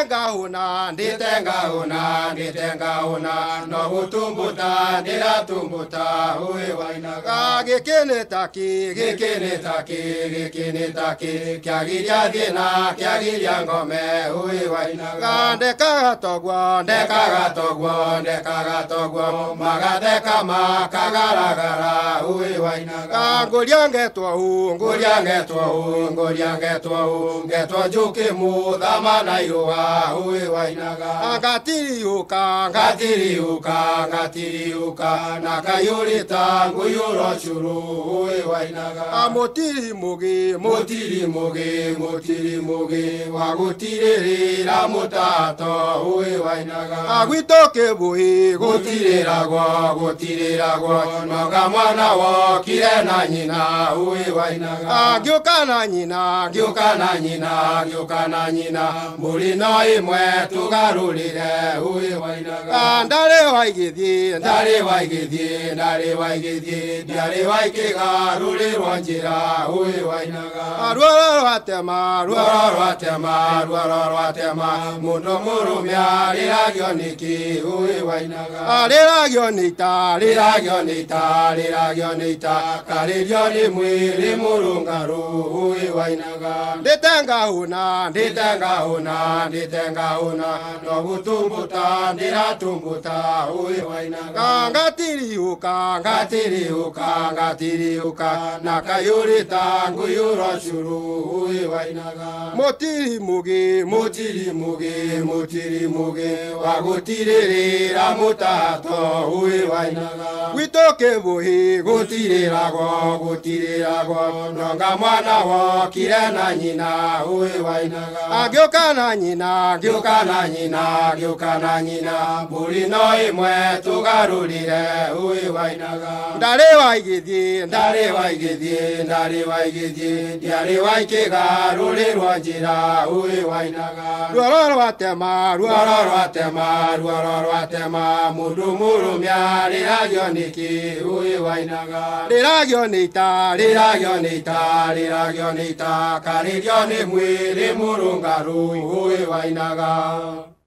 Ditenga una, no hutumbuta, dira tumbuta, ue wainaga. Gekene taki, kiagiria dina, kiagiria ngome, ue wainaga. Dekaga togwa, magadeka makagaragara, ue wainaga. Ngoriange tua, getwa juke mu dhamana iroa, ue wainaga. Ngatiriuka, nakayurita nguyuro churu, ue wainaga. Motiri mugi, wagutirira mutato, ue wainaga. Agwitoke buhi, gutiragwa, noga mwana wo kirena nyina, ue wainaga. Gyoka na nyina, mulino imwe tugarurire, ue wainaga. Ndare waigithie, ndiare waikigaruriro njira, ue wainaga. Ruoro rwatema, mundu murumia riragio niki, ue wainaga. Riragio nita, karirio ni mwiri murungaru, ue wainaga. Nditenga una, no gutumbuta, ndiratumbuta, ue wainaga. Ngatiriuka, nakayurita nguyuro churu, ue wainaga. Motiri mugi, wagutirira mutato, ue wainaga. Witoke buhi, gutirirago, nonga mwana wo kirena nyina, ue wainaga. Gyoka na nyina, mulino imwe tugarurire, ue wainaga. Ndare waigithie, ndiare waikigarurirwo njira, ue wainaga. Ruoro rwatema, mundu murumia riragio niki, ue wainaga. Riragio nita, karirio ni mwiri murungaru, ue wainaga.